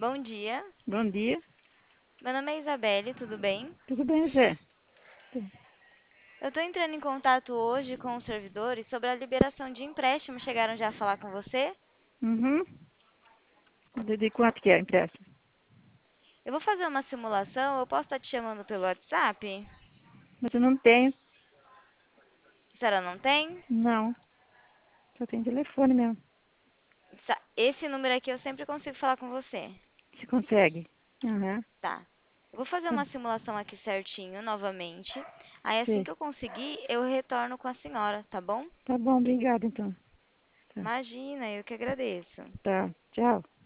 Bom dia, Bom dia. meu nome é Isabelle, tudo bem? Tudo bem, Zé? Eu estou entrando em contato hoje com os servidores sobre a liberação de empréstimo. Chegaram já a falar com você? Uhum. De quanto que é o empréstimo? Eu vou fazer uma simulação, eu posso estar te chamando pelo WhatsApp? Mas eu não tenho. A senhora não tem? Não. Só tem telefone mesmo. Esse número aqui eu sempre consigo falar com você. Você consegue? Aham. Tá. Eu vou fazer Tá, uma simulação aqui certinho, novamente. Aí assim sei. que eu conseguir, eu retorno com a senhora, tá bom? Tá bom, obrigada então. Tá. Imagina, eu que agradeço. Tá. Tchau.